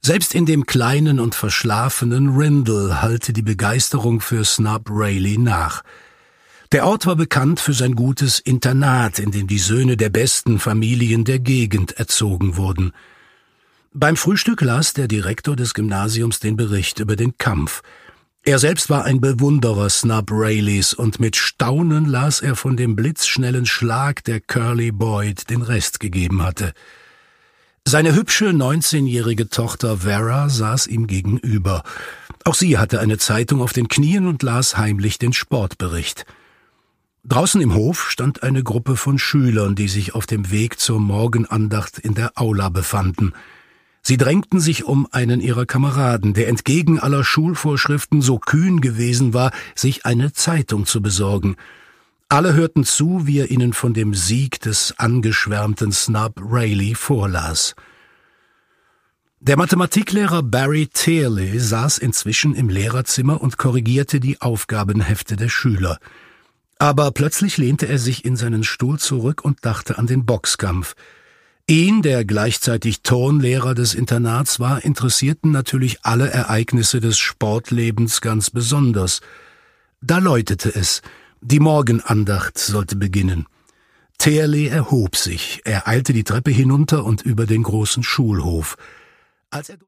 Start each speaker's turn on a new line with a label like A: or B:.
A: Selbst in dem kleinen und verschlafenen Rindle hallte die Begeisterung für Snub Rayleigh nach. Der Ort war bekannt für sein gutes Internat, in dem die Söhne der besten Familien der Gegend erzogen wurden. Beim Frühstück las der Direktor des Gymnasiums den Bericht über den Kampf. Er selbst war ein Bewunderer Snub Rayleighs und mit Staunen las er von dem blitzschnellen Schlag, der Curly Boyd den Rest gegeben hatte. Seine hübsche 19-jährige Tochter Vera saß ihm gegenüber. Auch sie hatte eine Zeitung auf den Knien und las heimlich den Sportbericht. Draußen im Hof stand eine Gruppe von Schülern, die sich auf dem Weg zur Morgenandacht in der Aula befanden. Sie drängten sich um einen ihrer Kameraden, der entgegen aller Schulvorschriften so kühn gewesen war, sich eine Zeitung zu besorgen. Alle hörten zu, wie er ihnen von dem Sieg des angeschwärmten Snub Rayleigh vorlas. Der Mathematiklehrer Barry Tearley saß inzwischen im Lehrerzimmer und korrigierte die Aufgabenhefte der Schüler. Aber plötzlich lehnte er sich in seinen Stuhl zurück und dachte an den Boxkampf. Ihn, der gleichzeitig Turnlehrer des Internats war, interessierten natürlich alle Ereignisse des Sportlebens ganz besonders. Da läutete es. Die Morgenandacht sollte beginnen. Tearley erhob sich. Er eilte die Treppe hinunter und über den großen Schulhof. Als er